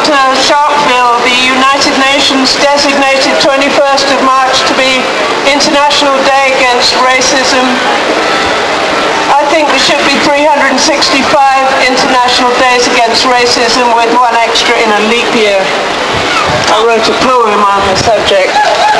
Sharpeville, the United Nations designated 21st of March to be International Day Against Racism. I think there should be 365 International Days Against Racism with one extra in a leap year. I wrote a poem on the subject.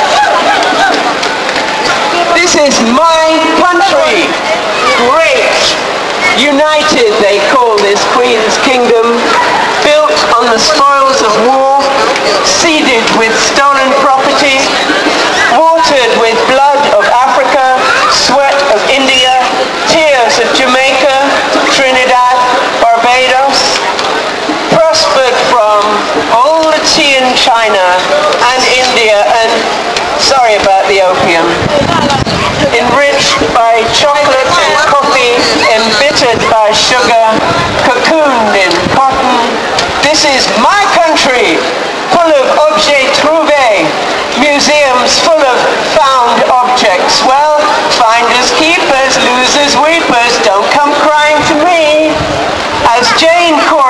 This is my country. Great. United, they call this Queen's Kingdom, built on the spoils of war, seeded with stolen property, watered with blood of Africa, sweat of India, tears of Jamaica, Trinidad, Barbados, prospered from all the tea in China and India, and sorry about the opium, enriched by chocolate and coffee, embittered by sugar, cocooned in cotton. This is my country, full of objets trouvés, museums full of found objects. Well, finders keepers, losers weepers, don't come crying to me. As Jane Corr